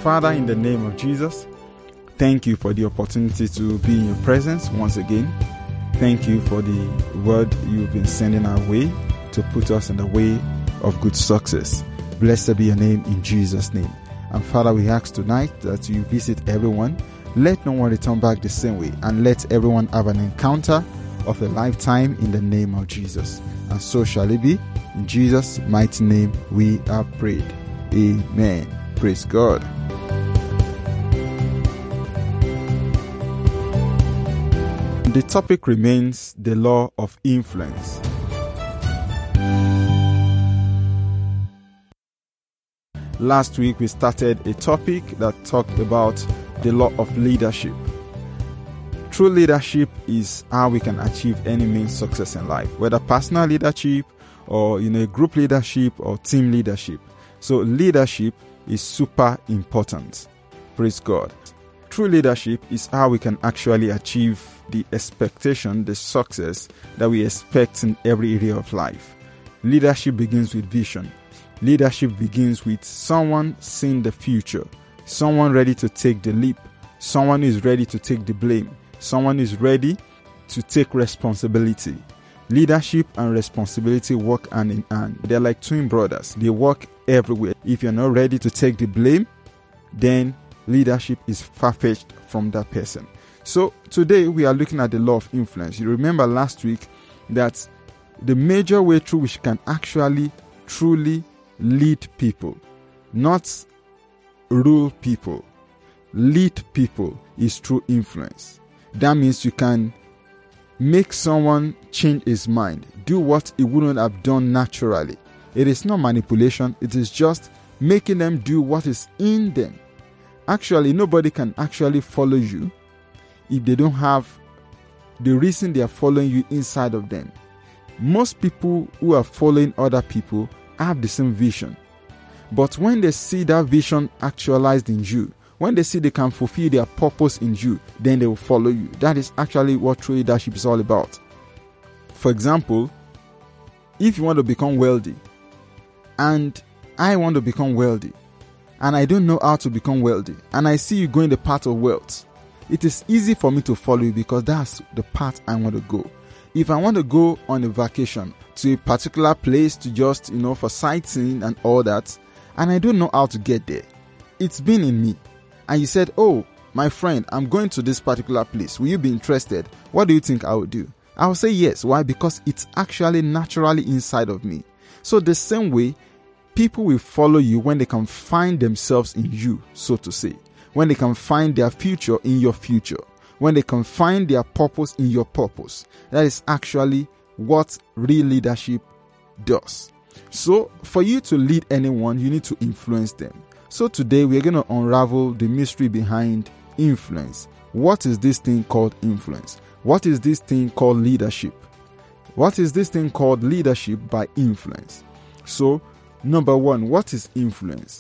Father, in the name of Jesus, thank you for the opportunity to be in your presence once again. Thank you for the word you've been sending our way to put us in the way of good success. Blessed be your name in Jesus' name. And Father, we ask tonight that you visit everyone. Let no one return back the same way, and let everyone have an encounter of a lifetime in the name of Jesus. And so shall it be. In Jesus' mighty name we have prayed. Amen. Praise God. The topic remains the law of influence. Last week we started a topic that talked about the law of leadership. True leadership is how we can achieve any means success in life, whether personal leadership or group leadership or team leadership. So leadership is super important. Praise God. True leadership is how we can actually achieve the expectation, the success that we expect in every area of life. Leadership begins with vision. Leadership begins with someone seeing the future, someone ready to take the leap, someone who is ready to take the blame, someone who is ready to take responsibility. Leadership and responsibility work hand in hand. They're like twin brothers. They work everywhere. If you're not ready to take the blame, then leadership is far-fetched from that person. So today we are looking at the law of influence. You remember last week that the major way through which can actually truly lead people, not rule people, lead people, is through influence. That means you can make someone change his mind, do what he wouldn't have done naturally. It is not manipulation, it is just making them do what is in them. Actually, nobody can actually follow you if they don't have the reason they are following you inside of them. Most people who are following other people have the same vision. But when they see that vision actualized in you, when they see they can fulfill their purpose in you, then they will follow you. That is actually what true leadership is all about. For example, if you want to become wealthy, and I want to become wealthy, and I don't know how to become wealthy, and I see you going the path of wealth, it is easy for me to follow you because that's the path I want to go. If I want to go on a vacation to a particular place to just, for sightseeing and all that, and I don't know how to get there, it's been in me. And you said, oh, my friend, I'm going to this particular place. Will you be interested? What do you think I would do? I will say yes. Why? Because it's actually naturally inside of me. So the same way, people will follow you when they can find themselves in you, so to say. When they can find their future in your future. When they can find their purpose in your purpose. That is actually what real leadership does. So for you to lead anyone, you need to influence them. So today we're going to unravel the mystery behind influence. What is this thing called influence? What is this thing called leadership? What is this thing called leadership by influence? So, number one, what is influence?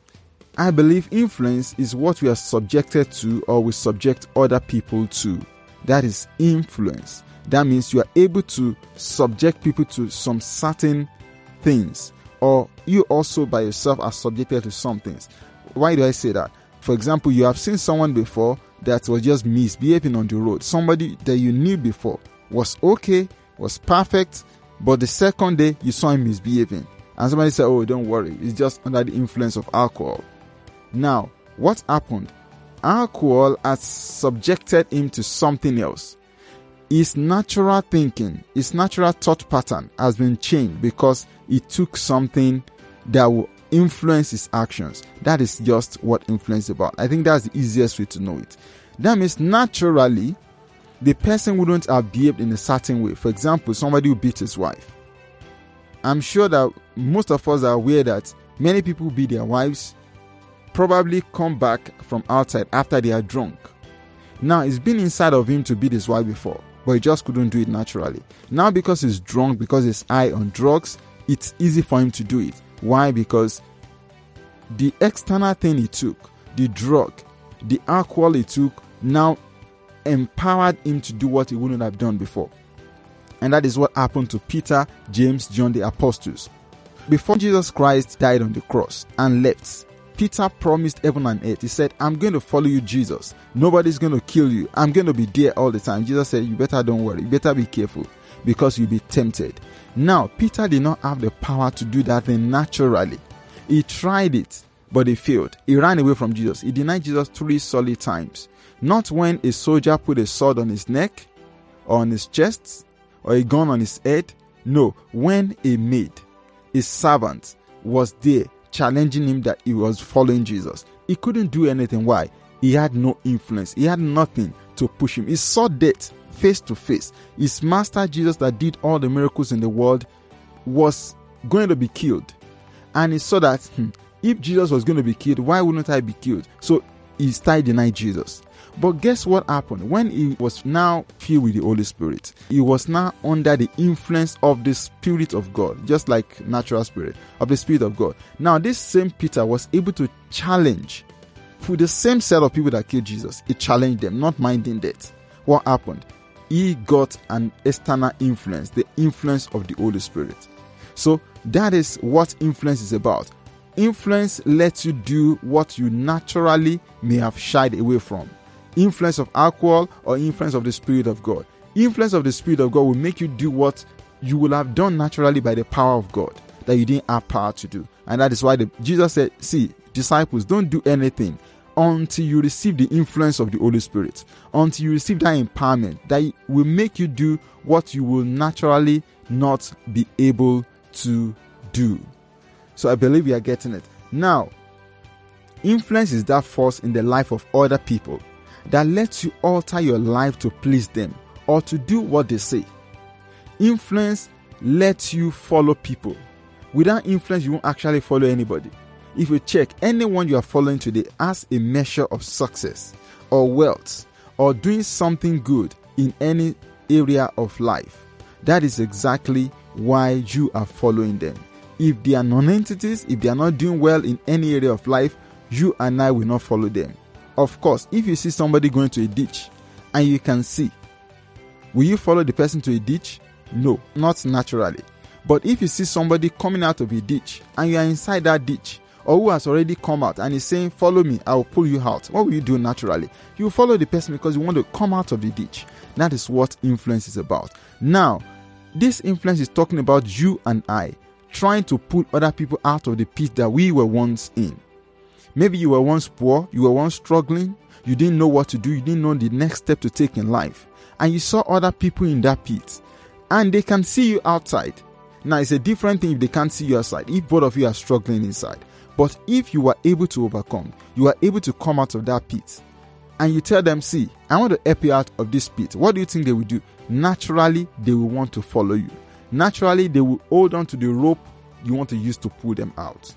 I believe influence is what we are subjected to or we subject other people to. That is influence. That means you are able to subject people to some certain things, or you also by yourself are subjected to some things. Why do I say that? For example, you have seen someone before that was just misbehaving on the road. Somebody that you knew before was okay, was perfect, but the second day you saw him misbehaving. And somebody said, oh, don't worry, it's just under the influence of alcohol. Now, what happened? Alcohol has subjected him to something else. His natural thinking, his natural thought pattern has been changed because he took something that will influence his actions. That is just what influence is about. I think that's the easiest way to know it. That means naturally, the person wouldn't have behaved in a certain way. For example, somebody who beat his wife. I'm sure that most of us are aware that many people beat their wives, probably come back from outside after they are drunk. Now, it's been inside of him to beat his wife before, but he just couldn't do it naturally. Now, because he's drunk, because he's high on drugs, it's easy for him to do it. Why? Because the external thing he took, the drug, the alcohol he took, now empowered him to do what he wouldn't have done before. And that is what happened to Peter, James, John, the apostles. Before Jesus Christ died on the cross and left, Peter promised heaven and earth. He said, I'm going to follow you, Jesus. Nobody's going to kill you. I'm going to be there all the time. Jesus said, you better don't worry. You better be careful because you'll be tempted. Now, Peter did not have the power to do that thing naturally. He tried it, but he failed. He ran away from Jesus. He denied Jesus 3 solid times. Not when a soldier put a sword on his neck or on his chest or a gun on his head. No, when a maid, a servant, was there challenging him that he was following Jesus. He couldn't do anything. Why? He had no influence. He had nothing to push him. He saw death face to face. His master Jesus that did all the miracles in the world was going to be killed. And he saw that if Jesus was going to be killed, why wouldn't I be killed? So he started denying Jesus. But guess what happened? When he was now filled with the Holy Spirit, he was now under the influence of the Spirit of God, just like natural spirit, of the Spirit of God. Now, this same Peter was able to challenge with the same set of people that killed Jesus. He challenged them, not minding death. What happened? He got an external influence, the influence of the Holy Spirit. So that is what influence is about. Influence lets you do what you naturally may have shied away from. Influence of alcohol or influence of the Spirit of God. Influence of the Spirit of God will make you do what you will have done naturally by the power of God that you didn't have power to do. And that is why Jesus said, see, disciples, don't do anything until you receive the influence of the Holy Spirit, until you receive that empowerment that will make you do what you will naturally not be able to do. So I believe you are getting it. Now, influence is that force in the life of other people that lets you alter your life to please them or to do what they say. Influence lets you follow people. Without influence, you won't actually follow anybody. If you check, anyone you are following today has a measure of success or wealth or doing something good in any area of life. That is exactly why you are following them. If they are non-entities, if they are not doing well in any area of life, you and I will not follow them. Of course, if you see somebody going to a ditch and you can see, will you follow the person to a ditch? No, not naturally. But if you see somebody coming out of a ditch and you are inside that ditch, or who has already come out and is saying, follow me, I will pull you out, what will you do naturally? You will follow the person because you want to come out of the ditch. That is what influence is about. Now, this influence is talking about you and I trying to pull other people out of the pit that we were once in. Maybe you were once poor, you were once struggling, you didn't know what to do, you didn't know the next step to take in life. And you saw other people in that pit and they can see you outside. Now, it's a different thing if they can't see you outside, if both of you are struggling inside. But if you are able to overcome, you are able to come out of that pit and you tell them, see, I want to help you out of this pit. What do you think they will do? Naturally, they will want to follow you. Naturally, they will hold on to the rope you want to use to pull them out.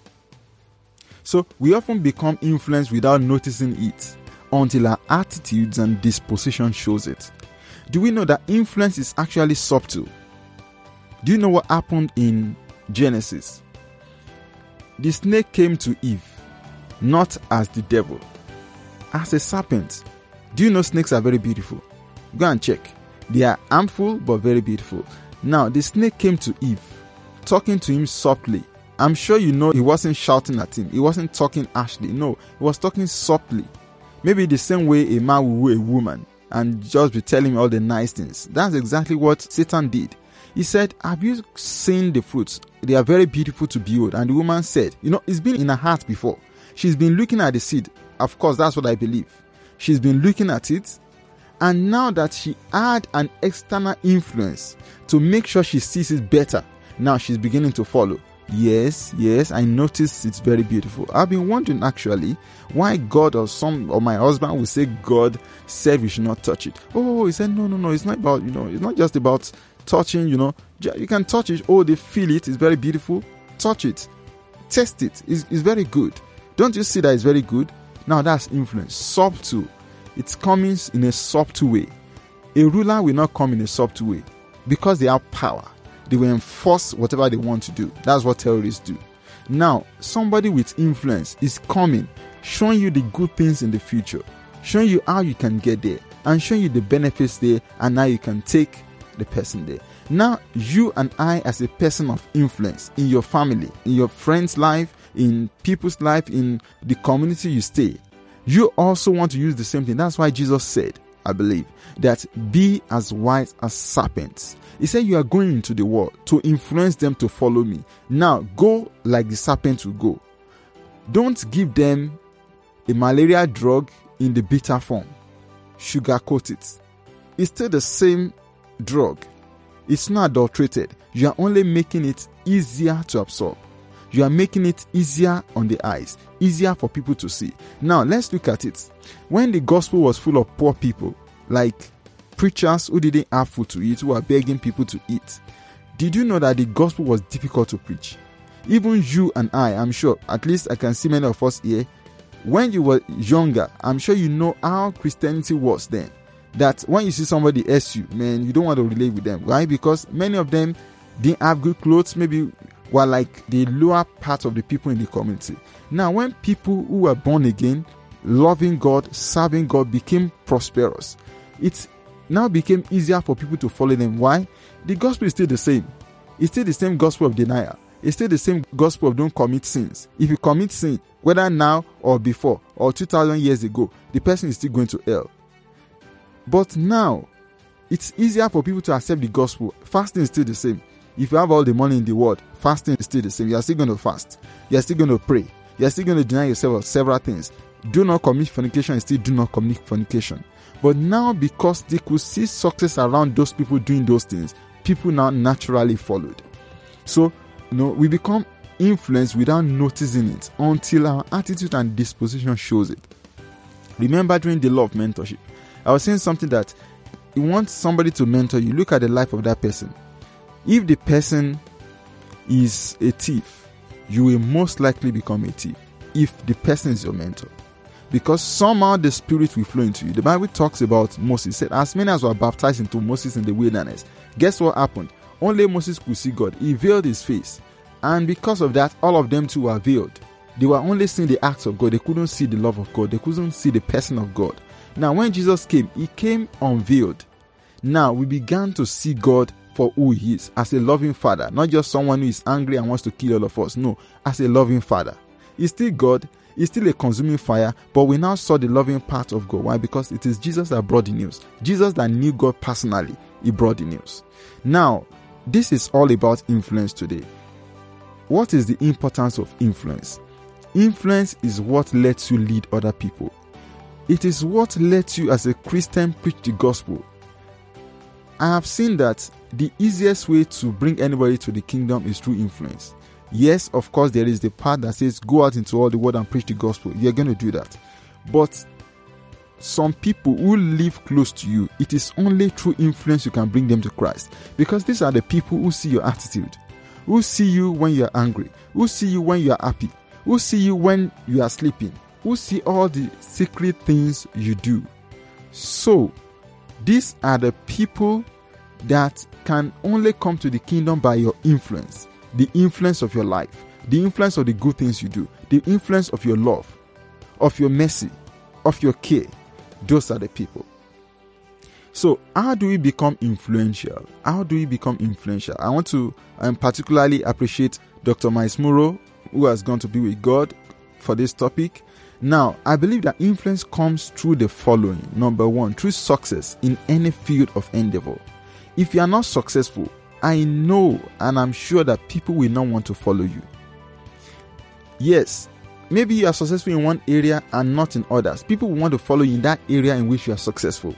So we often become influenced without noticing it until our attitudes and disposition shows it. Do we know that influence is actually subtle? Do you know what happened in Genesis? The snake came to Eve, not as the devil, as a serpent. Do you know snakes are very beautiful? Go and check. They are harmful but very beautiful. Now, the snake came to Eve, talking to him softly. I'm sure you know he wasn't shouting at him. He wasn't talking harshly. No, he was talking softly. Maybe the same way a man will woo a woman and just be telling all the nice things. That's exactly what Satan did. He said, have you seen the fruits? They are very beautiful to behold. And the woman said, it's been in her heart before. She's been looking at the seed. Of course, that's what I believe. She's been looking at it. And now that she had an external influence to make sure she sees it better, now she's beginning to follow. Yes, I noticed it's very beautiful. I've been wondering actually why God or my husband will say God said we should not touch it. Oh, he said, no, it's not about, it's not just about touching, you can touch it. Oh, they feel it. It's very beautiful. Touch it. Test it. It's very good. Don't you see that it's very good? Now that's influence. Subtle. It's coming in a subtle way. A ruler will not come in a subtle way because they have power. They will enforce whatever they want to do. That's what terrorists do. Now, somebody with influence is coming, showing you the good things in the future, showing you how you can get there, and showing you the benefits there, and now you can take the person there. Now, you and I, as a person of influence in your family, in your friend's life, in people's life, in the community you stay. You also want to use the same thing. That's why Jesus said, I believe, that be as wise as serpents. He said you are going into the world to influence them to follow me. Now go like the serpent will go. Don't give them a malaria drug in the bitter form. Sugarcoat it. It's still the same drug. It's not adulterated. You are only making it easier to absorb. You are making it easier on the eyes, easier for people to see. Now, let's look at it. When the gospel was full of poor people, like preachers who didn't have food to eat, who were begging people to eat, did you know that the gospel was difficult to preach? Even you and I'm sure, at least I can see many of us here, when you were younger, I'm sure you know how Christianity was then. That when you see somebody else you, man, you don't want to relate with them. Why? Because many of them didn't have good clothes, maybe were like the lower part of the people in the community. Now, when people who were born again, loving God, serving God, became prosperous, it now became easier for people to follow them. Why? The gospel is still the same. It's still the same gospel of denial. It's still the same gospel of don't commit sins. If you commit sin, whether now or before or 2,000 years ago, the person is still going to hell. But now, it's easier for people to accept the gospel. Fasting is still the same. If you have all the money in the world, fasting is still the same. You are still going to fast. You are still going to pray. You are still going to deny yourself of several things. Do not commit fornication and still do not commit fornication. But now, because they could see success around those people doing those things, people now naturally followed. So, we become influenced without noticing it until our attitude and disposition shows it. Remember, during the law of mentorship, I was saying something that you want somebody to mentor you. Look at the life of that person. If the person is a thief, you will most likely become a thief if the person is your mentor. Because somehow the Spirit will flow into you. The Bible talks about Moses. It said, as many as were baptized into Moses in the wilderness. Guess what happened? Only Moses could see God. He veiled his face. And because of that, all of them too were veiled. They were only seeing the acts of God. They couldn't see the love of God. They couldn't see the person of God. Now, when Jesus came, he came unveiled. Now, we began to see God for who he is, as a loving father, not just someone who is angry and wants to kill all of us. No, as a loving father. He's still God, he's still a consuming fire, but we now saw the loving part of God. Why? Because it is Jesus that brought the news. Jesus that knew God personally, he brought the news. Now, this is all about influence today. What is the importance of influence? Influence is what lets you lead other people. It is what lets you as a Christian preach the gospel. I have seen that the easiest way to bring anybody to the kingdom is through influence. Yes, of course, there is the part that says go out into all the world and preach the gospel. You're going to do that. But some people who live close to you, it is only through influence you can bring them to Christ. Because these are the people who see your attitude, who see you when you are angry, who see you when you are happy, who see you when you are sleeping, who see all the secret things you do. So, these are the people that can only come to the kingdom by your influence, the influence of your life, the influence of the good things you do, the influence of your love, of your mercy, of your care. Those are the people. So, how do we become influential? How do we become influential? I want to particularly appreciate Dr. Miles Muro, who has gone to be with God for this topic. Now, I believe that influence comes through the following. Number one, through success in any field of endeavor. If you are not successful, I know and I'm sure that people will not want to follow you. Yes, maybe you are successful in one area and not in others. People will want to follow you in that area in which you are successful.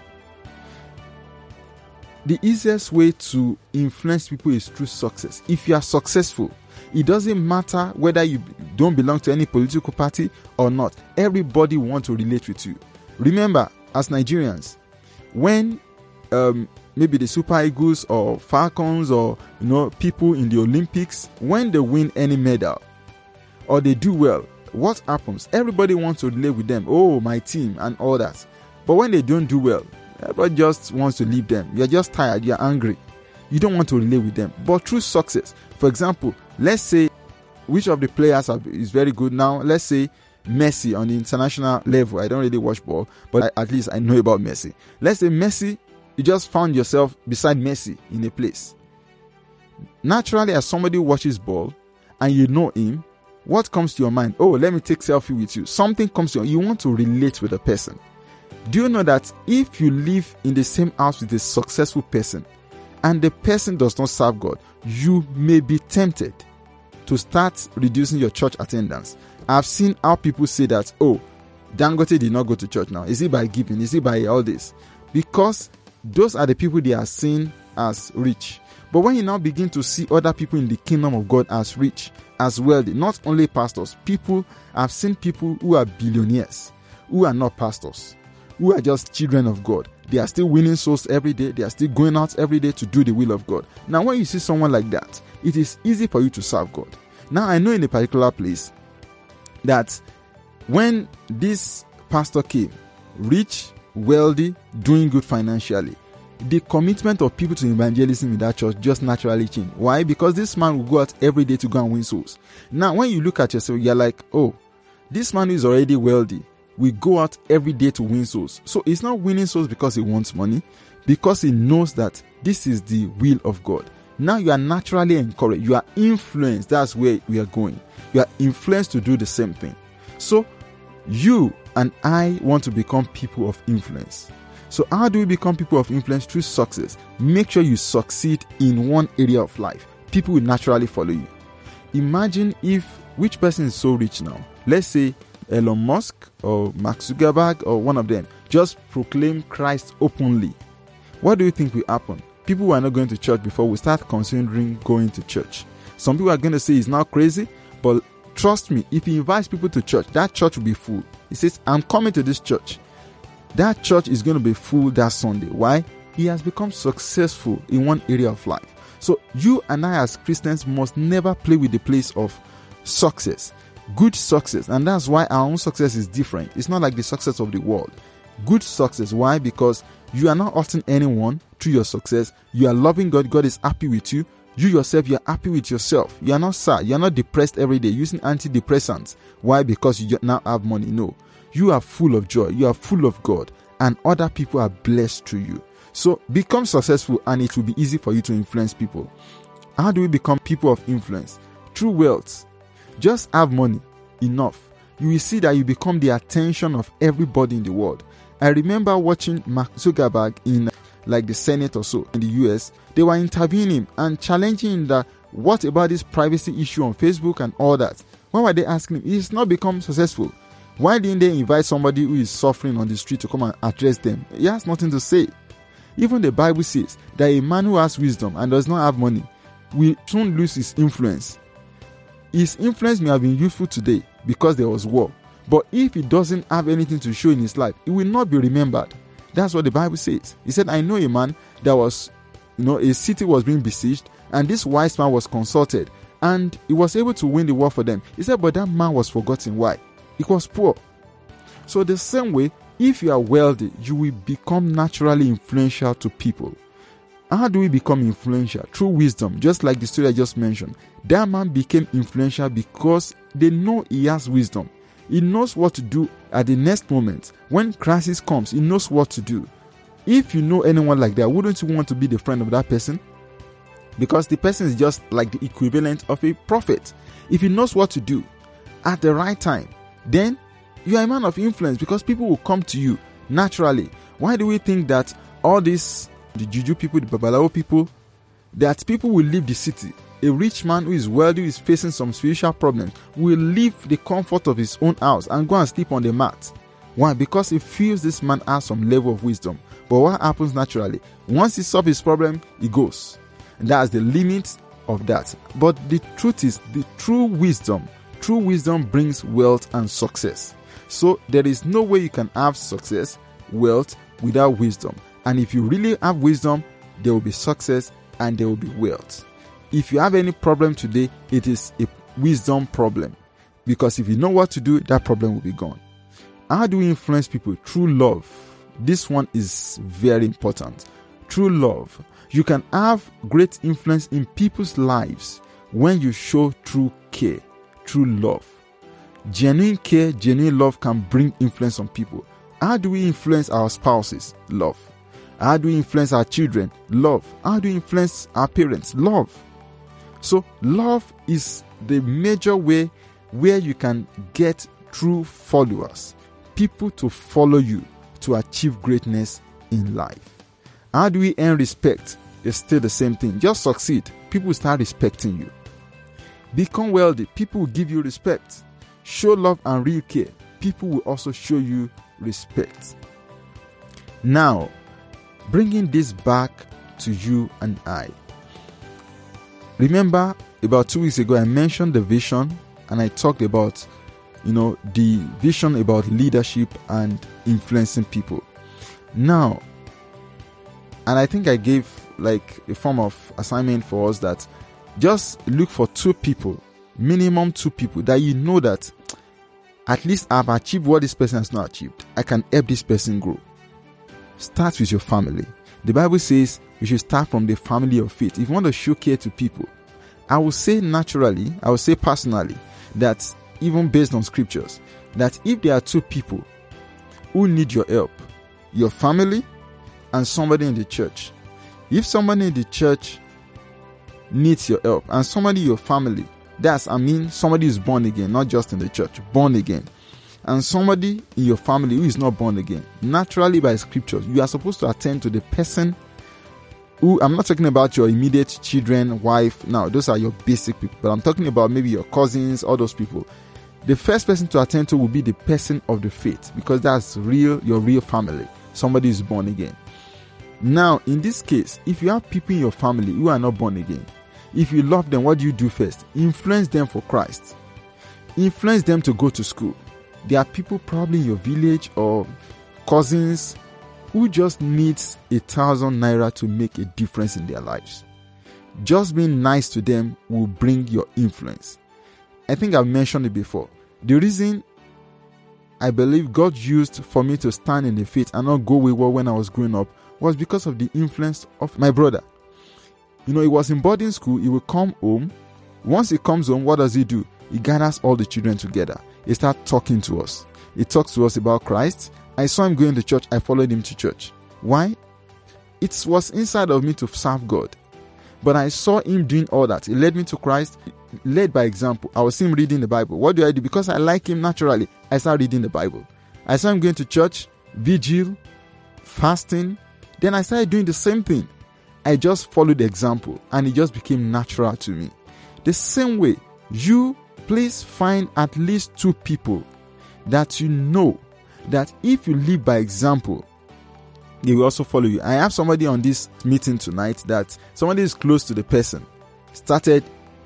The easiest way to influence people is through success. If you are successful, it doesn't matter whether you don't belong to any political party or not. Everybody wants to relate with you. Remember, as Nigerians, when maybe the Super Eagles or Falcons or people in the Olympics, when they win any medal or they do well, what happens? Everybody wants to relate with them. Oh, my team and all that. But when they don't do well, everybody just wants to leave them. You're just tired. You're angry. You don't want to relate with them. But through success, for example, let's say which of the players is very good now. Let's say Messi on the international level. I don't really watch ball, but at least I know about Messi. Let's say Messi, you just found yourself beside Messi in a place. Naturally, as somebody who watches ball and you know him, what comes to your mind? Oh, let me take selfie with you. Something comes to you. You want to relate with a person. Do you know that if you live in the same house with a successful person and the person does not serve God, you may be tempted to start reducing your church attendance? I've seen how people say that, oh, Dangote did not go to church now. Is it by giving? Is it by all this? Because those are the people they are seen as rich. But when you now begin to see other people in the kingdom of God as rich, as wealthy, not only pastors, I've seen people who are billionaires, who are not pastors, who are just children of God. They are still winning souls every day. They are still going out every day to do the will of God. Now, when you see someone like that, it is easy for you to serve God. Now, I know in a particular place that when this pastor came, rich, wealthy, doing good financially, the commitment of people to evangelism in that church just naturally changed. Why? Because this man will go out every day to go and win souls. Now, when you look at yourself, you're like, oh, this man is already wealthy. We go out every day to win souls. So he's not winning souls because he wants money, because he knows that this is the will of God. Now you are naturally encouraged. You are influenced. That's where we are going. You are influenced to do the same thing. So you and I want to become people of influence. So how do we become people of influence? Through success. Make sure you succeed in one area of life. People will naturally follow you. Imagine if, which person is so rich now? Let's say Elon Musk or Mark Zuckerberg or one of them just proclaim Christ openly. What do you think will happen? People who are not going to church before will start considering going to church. Some people are going to say he's now crazy, but trust me, if he invites people to church, that church will be full. He says, I'm coming to this church. That church is going to be full that Sunday. Why? He has become successful in one area of life. So you and I as Christians must never play with the place of success. Good success. And that's why our own success is different. It's not like the success of the world. Good success. Why? Because you are not hurting anyone through your success. You are loving God. God is happy with you. You yourself, you are happy with yourself. You are not sad. You are not depressed every day using antidepressants. Why? Because you now have money. No. You are full of joy. You are full of God. And other people are blessed through you. So become successful and it will be easy for you to influence people. How do we become people of influence? Through wealth. Just have money. Enough. You will see that you become the attention of everybody in the world. I remember watching Mark Zuckerberg in like the Senate or so in the US. They were interviewing him and challenging him that what about this privacy issue on Facebook and all that. Why were they asking him? He's not become successful. Why didn't they invite somebody who is suffering on the street to come and address them? He has nothing to say. Even the Bible says that a man who has wisdom and does not have money will soon lose his influence. His influence may have been useful today because there was war. But if he doesn't have anything to show in his life, he will not be remembered. That's what the Bible says. He said, I know a man that was, a city was being besieged, and this wise man was consulted, and he was able to win the war for them. He said, but that man was forgotten. Why? He was poor. So the same way, if you are wealthy, you will become naturally influential to people. How do we become influential? Through wisdom, just like the story I just mentioned. That man became influential because they know he has wisdom. He knows what to do at the next moment. When crisis comes, he knows what to do. If you know anyone like that, wouldn't you want to be the friend of that person? Because the person is just like the equivalent of a prophet. If he knows what to do at the right time, then you are a man of influence because people will come to you naturally. Why do we think that all these, the juju people, the babalawo people, that people will leave the city? A rich man who is wealthy, who is facing some spiritual problems, will leave the comfort of his own house and go and sleep on the mat. Why? Because he feels this man has some level of wisdom. But what happens naturally? Once he solves his problem, he goes. And that's the limit of that. But the truth is, the true wisdom brings wealth and success. So there is no way you can have success, wealth, without wisdom. And if you really have wisdom, there will be success and there will be wealth. If you have any problem today, it is a wisdom problem. Because if you know what to do, that problem will be gone. How do we influence people? Through love. This one is very important. Through love. You can have great influence in people's lives when you show true care, true love. Genuine care, genuine love can bring influence on people. How do we influence our spouses? Love. How do we influence our children? Love. How do we influence our parents? Love. So love is the major way where you can get true followers, people to follow you to achieve greatness in life. How do we earn respect? It's still the same thing. Just succeed. People start respecting you. Become wealthy. People will give you respect. Show love and real care. People will also show you respect. Now, bringing this back to you and I. Remember, about 2 weeks ago, I mentioned the vision and I talked about, the vision about leadership and influencing people. Now, and I think I gave like a form of assignment for us that just look for 2 people, minimum 2 people that you know that at least I've achieved what this person has not achieved. I can help this person grow. Start with your family. The Bible says you should start from the family of faith. If you want to show care to people, I will say personally, that even based on scriptures, that if there are 2 people who need your help, your family and somebody in the church. If somebody in the church needs your help and somebody in your family, somebody who's born again, not just in the church, born again, and somebody in your family who is not born again, naturally by scriptures, you are supposed to attend to the person who, I'm not talking about your immediate children, wife, now those are your basic people, but I'm talking about maybe your cousins, all those people. The first person to attend to will be the person of the faith, because that's your real family, somebody who's born again. Now, in this case, if you have people in your family who are not born again, if you love them, what do you do first? Influence them for Christ. Influence them to go to school. There are people probably in your village or cousins who just needs 1,000 naira to make a difference in their lives. Just being nice to them will bring your influence. I think I've mentioned it before. The reason I believe God used for me to stand in the faith and not go wayward when I was growing up was because of the influence of my brother. He was in boarding school. He will come home. Once he comes home, what does he do? He gathers all the children together. He starts talking to us. He talks to us about Christ. I saw him going to church. I followed him to church. Why? It was inside of me to serve God. But I saw him doing all that. He led me to Christ. Led by example. I was seeing him reading the Bible. What do I do? Because I like him naturally, I started reading the Bible. I saw him going to church, vigil, fasting. Then I started doing the same thing. I just followed the example and it just became natural to me. The same way, you please find at least 2 people that you know that if you live by example, they will also follow you. I have somebody on this meeting tonight that somebody is close to the person started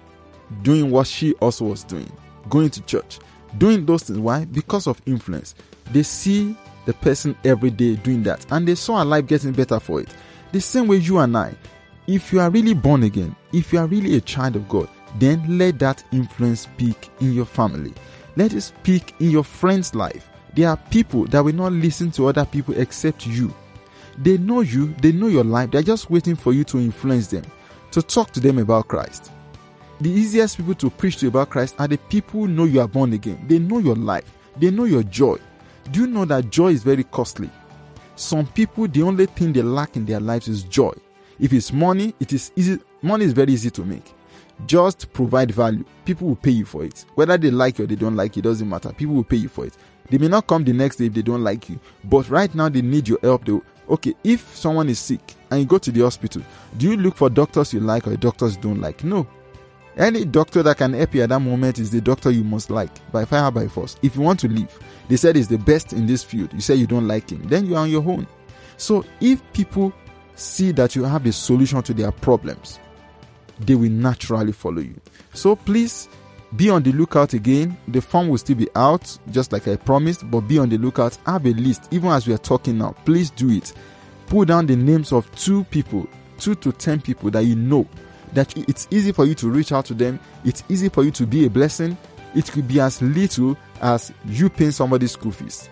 doing what she also was doing, going to church, doing those things. Why? Because of influence. They see the person every day doing that and they saw her life getting better for it. The same way you and I, if you are really born again, if you are really a child of God, then let that influence speak in your family. Let it speak in your friend's life. There are people that will not listen to other people except you. They know you, they know your life. They're just waiting for you to influence them, to talk to them about Christ. The easiest people to preach to about Christ are the people who know you are born again. They know your life. They know your joy. Do you know that joy is very costly? Some people, the only thing they lack in their lives is joy. If it's money, it is easy. Money is very easy to make. Just provide value. People will pay you for it. Whether they like you or they don't like you, it doesn't matter. People will pay you for it. They may not come the next day if they don't like you. But right now, they need your help. Okay, if someone is sick and you go to the hospital, do you look for doctors you like or doctors you don't like? No. Any doctor that can help you at that moment is the doctor you must like, by fire, by force. If you want to leave, they said he's the best in this field. You say you don't like him, then you are on your own. So if people see that you have the solution to their problems, they will naturally follow you. So please be on the lookout again. The form will still be out, just like I promised, but be on the lookout. Have a list, even as we are talking now. Please do it. Put down the names of 2 people, 2 to 10 people that you know, that it's easy for you to reach out to them. It's easy for you to be a blessing. It could be as little as you paying somebody's school fees.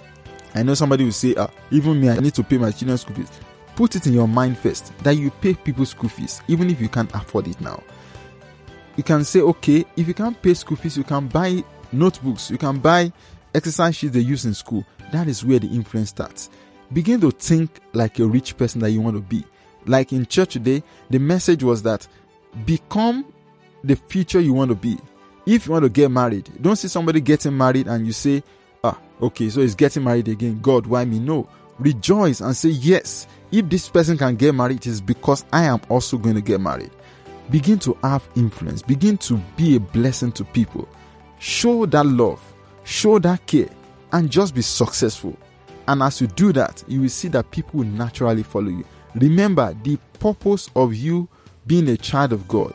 I know somebody will say, even me, I need to pay my children's school fees. Put it in your mind first that you pay people's school fees, even if you can't afford it now. You can say, okay, if you can't pay school fees, you can buy notebooks, you can buy exercise sheets they use in school. That is where the influence starts. Begin to think like a rich person that you want to be. Like in church today, the message was that become the future you want to be. If you want to get married, don't see somebody getting married and you say, okay, so he's getting married again. God, why me? No. Rejoice and say, yes, if this person can get married, it is because I am also going to get married. Begin to have influence. Begin to be a blessing to people. Show that love. Show that care. And just be successful. And as you do that, you will see that people will naturally follow you. Remember, the purpose of you being a child of God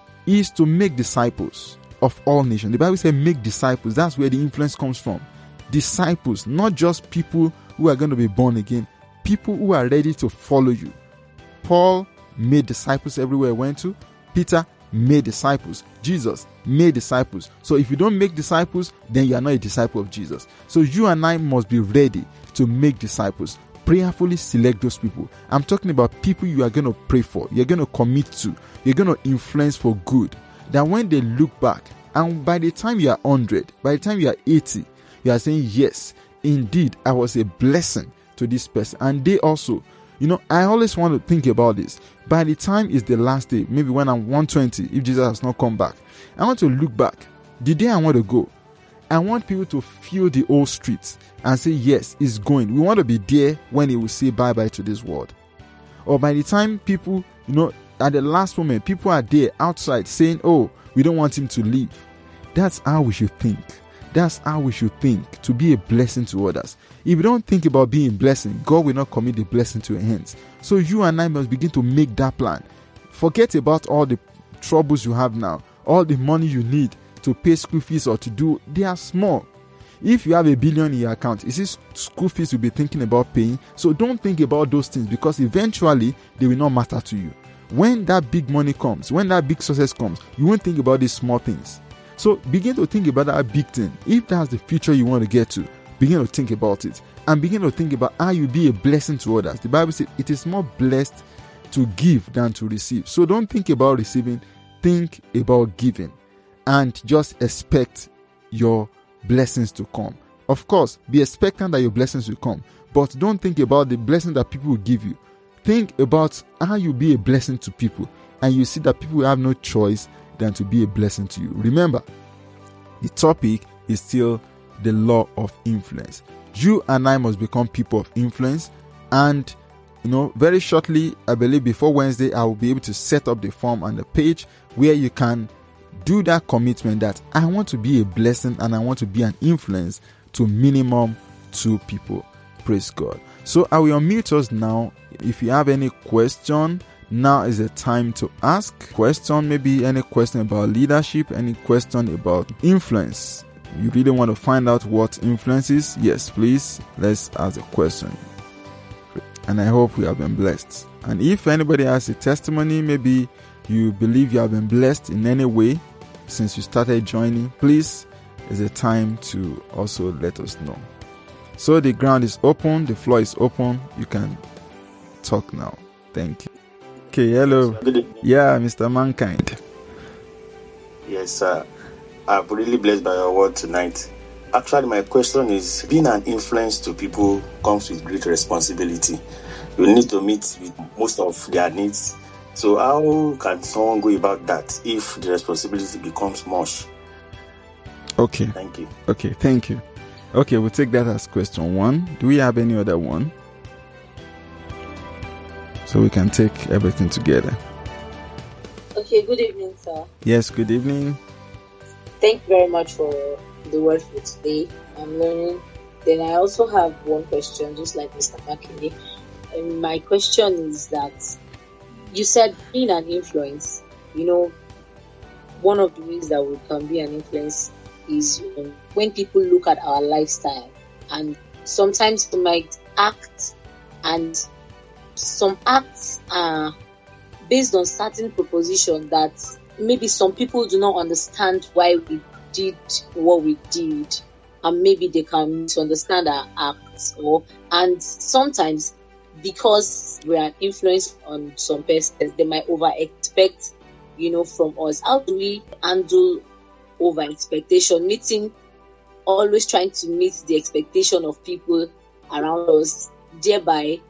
is to make disciples of all nations. The Bible says make disciples. That's where the influence comes from. Disciples, not just people who are going to be born again, people who are ready to follow you. Paul made disciples everywhere he went to. Peter made disciples. Jesus made disciples. So if you don't make disciples, then you are not a disciple of Jesus. So you and I must be ready to make disciples. Prayerfully select those people. I'm talking about people you are going to pray for, you're going to commit to, you're going to influence for good. That when they look back, and by the time you are 100, by the time you are 80, you are saying, yes, indeed, I was a blessing to this person. And they also, I always want to think about this. By the time it's the last day, maybe when I'm 120, if Jesus has not come back, I want to look back. The day I want to go, I want people to feel the old streets and say, yes, it's going. We want to be there when he will say bye-bye to this world. Or by the time people, at the last moment, people are there outside saying, oh, we don't want him to leave. That's how we should think. That's how we should think, to be a blessing to others. If you don't think about being a blessing, God will not commit the blessing to your hands. So you and I must begin to make that plan. Forget about all the troubles you have now, all the money you need to pay school fees or to do, they are small. If you have $1 billion in your account, is this school fees you'll be thinking about paying? So don't think about those things, because eventually they will not matter to you. When that big money comes, when that big success comes, you won't think about these small things. So begin to think about that big thing. If that's the future you want to get to, begin to think about it. And begin to think about how you be a blessing to others. The Bible says it is more blessed to give than to receive. So don't think about receiving, think about giving. And just expect your blessings to come. Of course, be expectant that your blessings will come. But don't think about the blessing that people will give you. Think about how you be a blessing to people. And you see that people have no choice than to be a blessing to you. Remember, the topic is still the law of influence. You and I must become people of influence. And, very shortly, I believe before Wednesday, I will be able to set up the form and the page where you can do that commitment that I want to be a blessing and I want to be an influence to minimum 2 people. Praise God. So I will unmute us now. If you have any question, now is the time to ask question. Maybe any question about leadership, any question about influence. You really want to find out what influence is? Yes, please, let's ask a question. And I hope we have been blessed. And if anybody has a testimony, maybe you believe you have been blessed in any way since you started joining, please, it's a time to also let us know. So the ground is open, the floor is open. You can talk now. Thank you. Okay, hello. Yeah, Mr. Mankind. Yes, sir. I'm really blessed by your word tonight. Actually, my question is, being an influence to people comes with great responsibility. You need to meet with most of their needs. So how can someone go about that if the responsibility becomes much? Okay. Thank you. Okay, thank you. Okay, we'll take that as question 1. Do we have any other one? So we can take everything together. Okay, good evening, sir. Yes, good evening. Thank you very much for the word for today. I'm learning. Then I also have one question, just like Mr. Makinde. And my question is that you said being an influence, one of the ways that we can be an influence is when people look at our lifestyle, and sometimes we might act, and some acts are based on certain proposition that maybe some people do not understand why we did what we did, and maybe they can misunderstand our acts, and sometimes because we are influenced on some persons, they might over expect from us. How do we handle over expectation, always trying to meet the expectation of people around us, thereby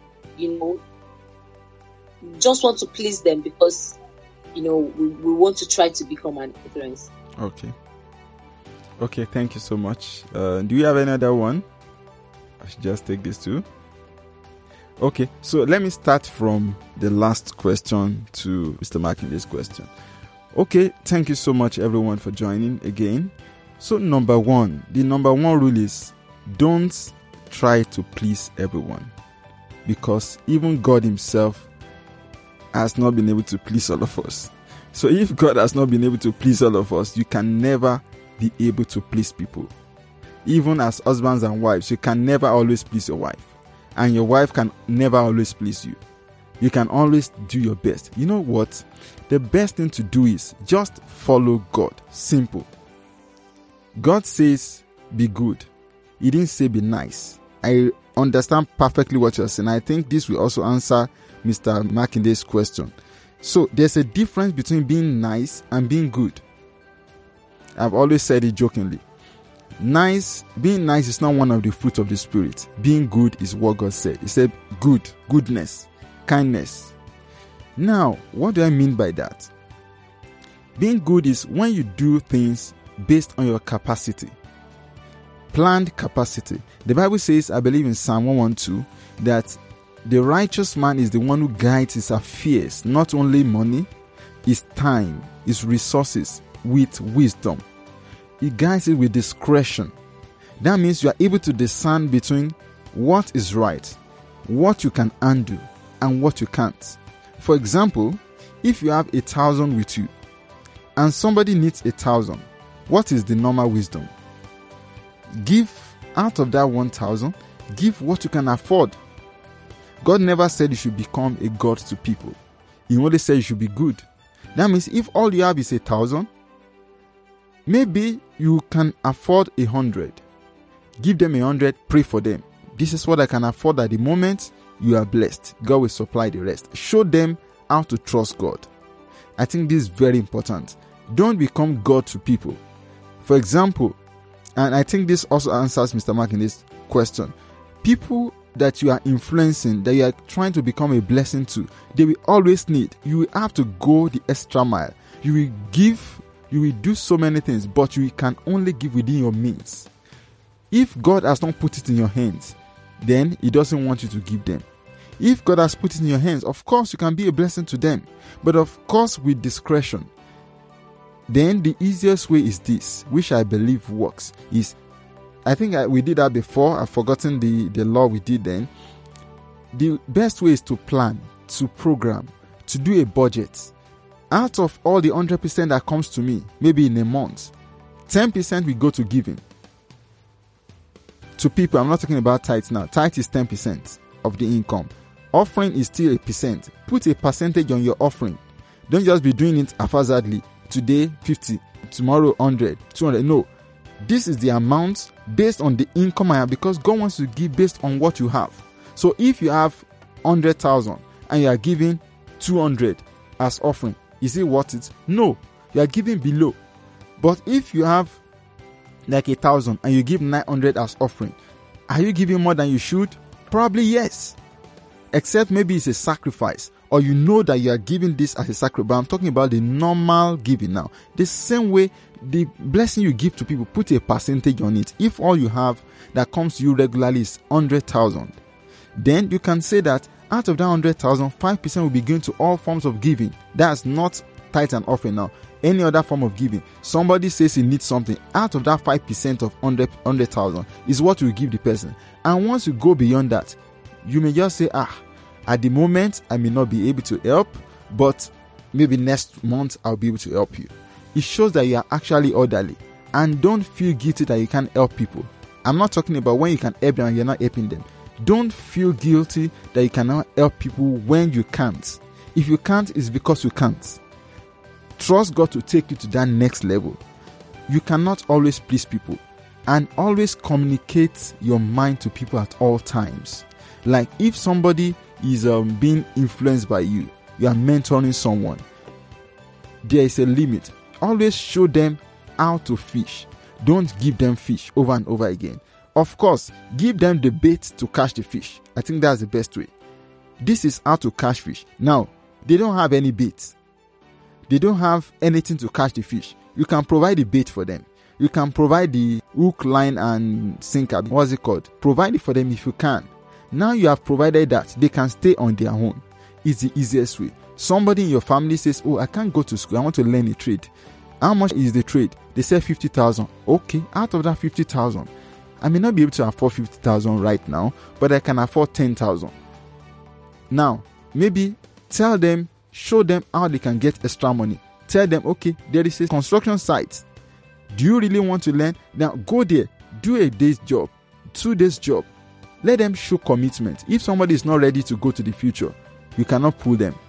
just want to please them because we want to try to become an influence? Okay, Okay, thank you so much. Do you have any other one? I should just take this too. Okay, so let me start from the last question to Mr. Makinde's question. Okay, thank you so much everyone for joining again. So the number one rule is don't try to please everyone, because even God himself has not been able to please all of us. So if God has not been able to please all of us, you can never be able to please people. Even as husbands and wives, you can never always please your wife, and your wife can never always please you. You can always do your best. You know what? The best thing to do is just follow God. Simple. God says be good. He didn't say be nice. I understand perfectly what you're saying. I think this will also answer Mr. Makinde's question. So there's a difference between being nice and being good. I've always said it jokingly. Being nice is not one of the fruits of the Spirit. Being good is what God said. He said goodness, kindness. Now, what do I mean by that? Being good is when you do things based on your capacity. Planned capacity. The Bible says, I believe in Psalm 112, that the righteous man is the one who guides his affairs, not only money, his time, his resources, with wisdom. He guides it with discretion. That means you are able to discern between what is right, what you can undo, and what you can't. For example, if you have 1,000 with you, and somebody needs 1,000, what is the normal wisdom? Give out of that 1,000, give what you can afford. God never said you should become a god to people. He only said you should be good. That means if all you have is 1,000, maybe you can afford 100. Give them 100, pray for them. This is what I can afford at the moment. You are blessed. God will supply the rest. Show them how to trust God. I think this is very important. Don't become God to people. For example, and I think this also answers Mr. Makinde's question. People that you are influencing, that you are trying to become a blessing to, they will always need. You will have to go the extra mile. You will give, you will do so many things, but you can only give within your means. If God has not put it in your hands, then He doesn't want you to give them. If God has put it in your hands, of course you can be a blessing to them, but of course with discretion. Then the easiest way is this, which I believe works, is, I think we did that before, I've forgotten the law we did then. The best way is to plan, to program, to do a budget. Out of all the 100% that comes to me, maybe in a month, 10% will go to giving. To people, I'm not talking about tithes now. Tithe is 10% of the income. Offering is still 1%. Put a percentage on your offering. Don't just be doing it haphazardly. Today, 50. Tomorrow, 100. 200. No. This is the amount based on the income I have, because God wants to give based on what you have. So if you have 100,000 and you are giving 200 as offering, is it worth it? No. You are giving below. But if you have like 1,000 and you give 900 as offering, are you giving more than you should? Probably yes. Except maybe it's a sacrifice, or you know that you are giving this as a sacrifice. But I'm talking about the normal giving now. The same way, the blessing you give to people, put a percentage on it. If all you have that comes to you regularly is 100,000, then you can say that out of that 100,000, 5% will be given to all forms of giving. That's not tithe and offering now. Any other form of giving. Somebody says he needs something. Out of that 5% of 100,000 is what you give the person. And once you go beyond that, you may just say, at the moment, I may not be able to help, but maybe next month I'll be able to help you. It shows that you are actually orderly. And don't feel guilty that you can't help people. I'm not talking about when you can help them and you're not helping them. Don't feel guilty that you cannot help people when you can't. If you can't, it's because you can't. Trust God to take you to that next level. You cannot always please people. And always communicate your mind to people at all times. Like if somebody is being influenced by you, you are mentoring someone, there is a limit. Always show them how to fish. Don't give them fish over and over again. Of course, give them the bait to catch the fish. I think that's the best way. This is how to catch fish. Now, they don't have any bait. They don't have anything to catch the fish. You can provide the bait for them. You can provide the hook, line, and sinker. What's it called? Provide it for them if you can. Now you have provided that, they can stay on their own. It's the easiest way. Somebody in your family says, oh, I can't go to school, I want to learn a trade. How much is the trade? They say 50,000. Okay, out of that 50,000, I may not be able to afford 50,000 right now, but I can afford 10,000. Now, maybe tell them, show them how they can get extra money. Tell them, okay, there is a construction site. Do you really want to learn? Now go there, do a day's job, 2 days job. Let them show commitment. If somebody is not ready to go to the future, you cannot pull them.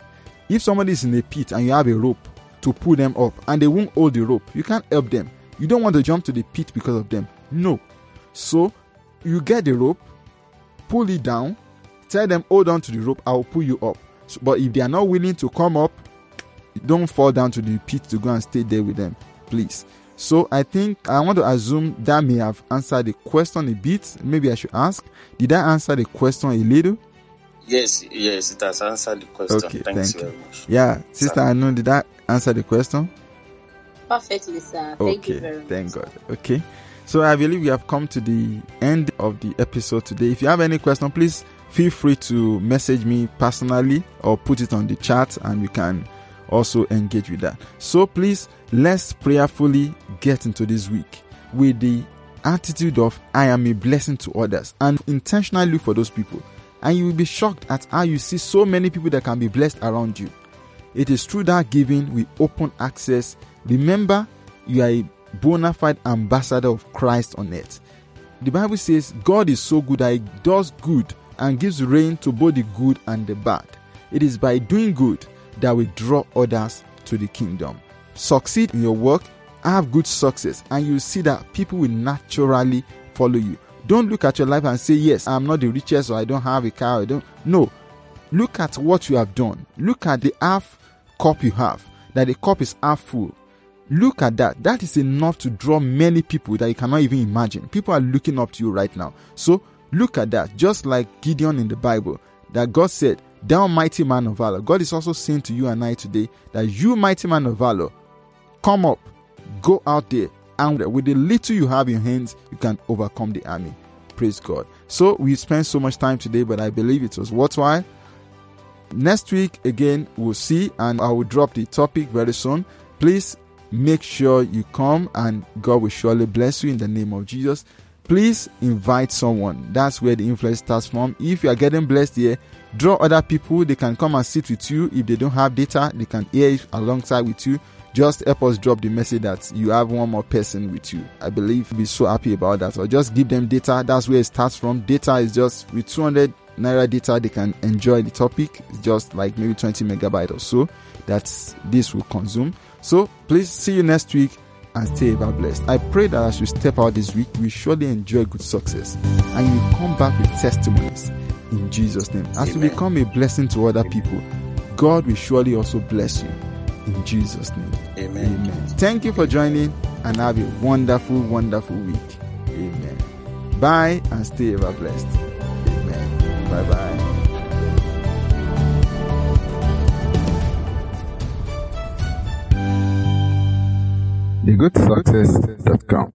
If somebody is in a pit and you have a rope to pull them up and they won't hold the rope, you can't help them. You don't want to jump to the pit because of them. No. So you get the rope, pull it down, tell them, hold on to the rope, I will pull you up. So, but if they are not willing to come up, don't fall down to the pit to go and stay there with them, please. So I think I want to assume that may have answered the question a bit. Maybe I should ask, did I answer the question a little? Yes, it has answered the question. Okay, Thanks thank you very much. Yeah, Sister Anu, did that answer the question? Perfectly, sir. Thank you very much. Thank God. Okay. So I believe we have come to the end of the episode today. If you have any question, please feel free to message me personally or put it on the chat and we can also engage with that. So please, let's prayerfully get into this week with the attitude of I am a blessing to others and intentionally look for those people. And you will be shocked at how you see so many people that can be blessed around you. It is through that giving with open access. Remember, you are a bona fide ambassador of Christ on earth. The Bible says God is so good that He does good and gives rain to both the good and the bad. It is by doing good that we draw others to the kingdom. Succeed in your work, have good success, and you see that people will naturally follow you. Don't look at your life and say, yes, I'm not the richest, or I don't have a car. No. Look at what you have done. Look at the half cup you have, that the cup is half full. Look at that. That is enough to draw many people that you cannot even imagine. People are looking up to you right now. So look at that. Just like Gideon in the Bible, that God said, thou mighty man of valor. God is also saying to you and I today that you mighty man of valor, come up, go out there, and with the little you have in your hands, you can overcome the army. Praise God. So we spent so much time today, but I believe it was worthwhile. Next week, again, we'll see, and I will drop the topic very soon. Please make sure you come, and God will surely bless you in the name of Jesus. Please invite someone. That's where the influence starts from. If you are getting blessed here, draw other people. They can come and sit with you. If they don't have data, they can hear it alongside with you. Just help us drop the message that you have one more person with you. I believe we'll be so happy about that. Or just give them data. That's where it starts from. Data is just with 200 Naira data, they can enjoy the topic. It's just like maybe 20 megabytes or so that this will consume. So please see you next week and stay ever blessed. I pray that as you step out this week, we surely enjoy good success and you come back with testimonies in Jesus' name. As you become a blessing to other people, God will surely also bless you in Jesus' name. Amen. Thank you for joining and have a wonderful, wonderful week. Amen. Bye and stay ever blessed. Amen. Bye-bye. TheGoodSuccess.com